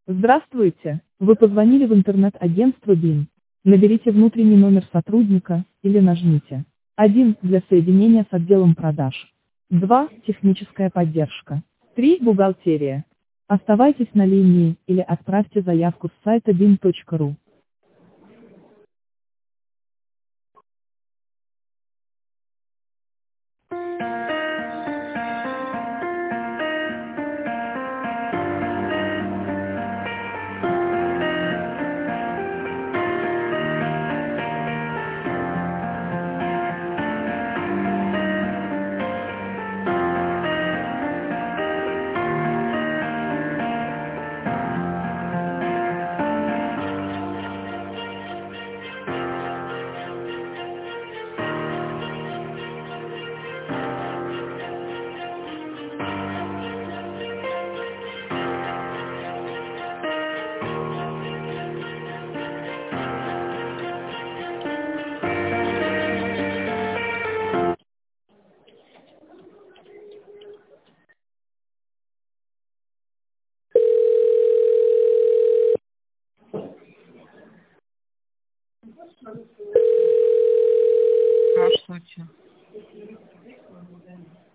Здравствуйте! Вы позвонили в интернет-агентство БИН. Наберите внутренний номер сотрудника или нажмите 1 для соединения с отделом продаж. 2 техническая поддержка. 3 бухгалтерия. Оставайтесь на линии или отправьте заявку с сайта bin.ru. Здравствуйте.